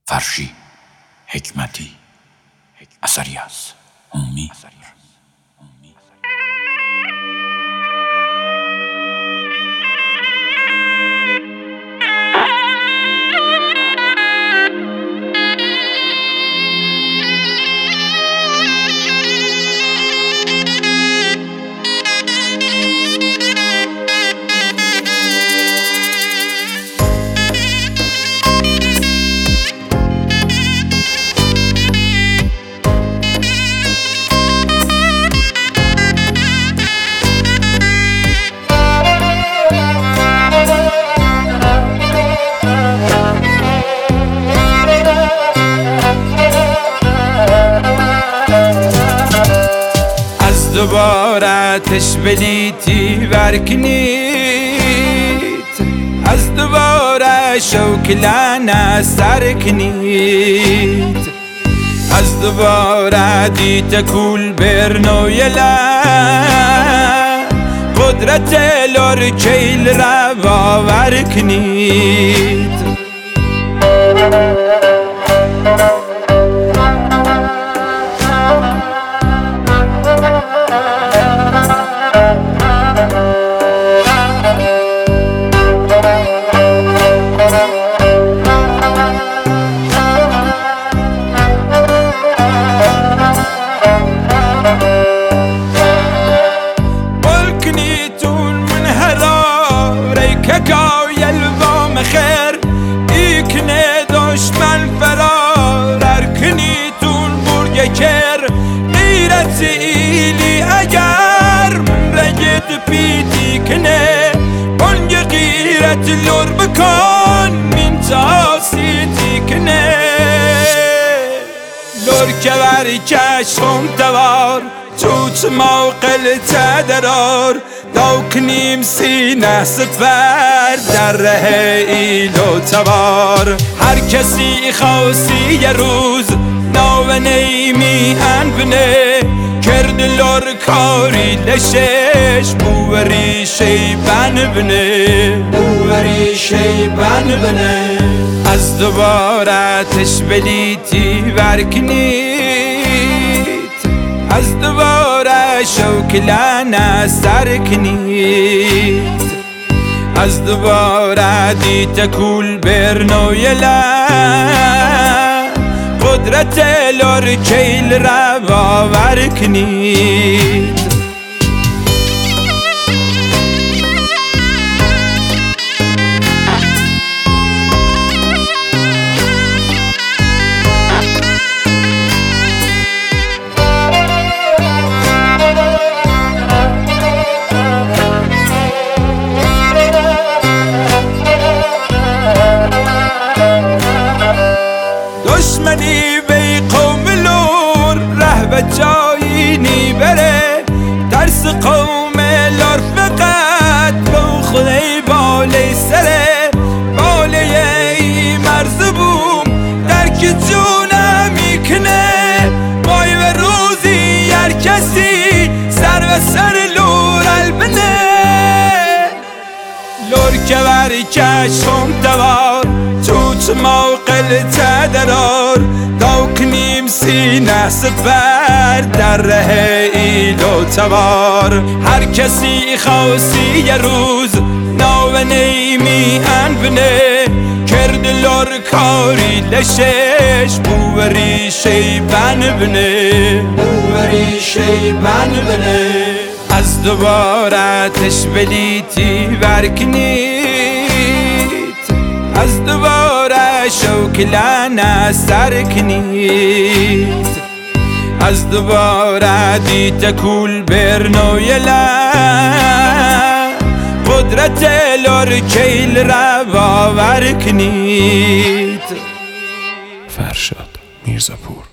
فرشی حکمتی اثری از هومی. دوباره آتش بلیتی ورکنید، از دوباره شوکلانه سر کنید، از دوباره دیت کول برنویلا قدرت لورکیل را باور کنید. خیر ایکنه دشمن فرار ارکنیتون برگ کر غیرت ایلی اگر رگد پیتی کنه بانگ غیرت لور بکن من تاسیتی کنه لور که برکشم توار توت موقل تدرار دو کنیم سینه سفر در ره ایلو تبار. هر کسی خواستی یه روز نو نیمی انبنه کرد لور کاری لشش بوری شیبن بنه بوری شیبن بنه. از دوباره آتش بلیتی ورکنید، از دوباره شوکلانه سر کنید، از دوباره دیت کول برنویلا قدرت لورکیل را باور کنید. دشمنی بی قوم لور ره به جایی نی بره، درس قوم لور فقط به خدای بالی سره بالی ای مرز بوم درک جونه میکنه وای و روزی هر کسی سر و سر لور البنه لور که برکشم دوار توت موقل تدرار دو کنیم سینه سفر در ره ایلو تبار. هر کسی خواستی یه روز نو نیمی انبنه کرد لور کاری لشش بوری شیبن بنه بوری شیبن بنه. از دوباره آتش بلیتی ورکنید، از دوباره شوکلانه سر کنید، از دوباره دیت کول برنویلا قدرت لورکیل را باور کنید. فرشاد میرزاپور.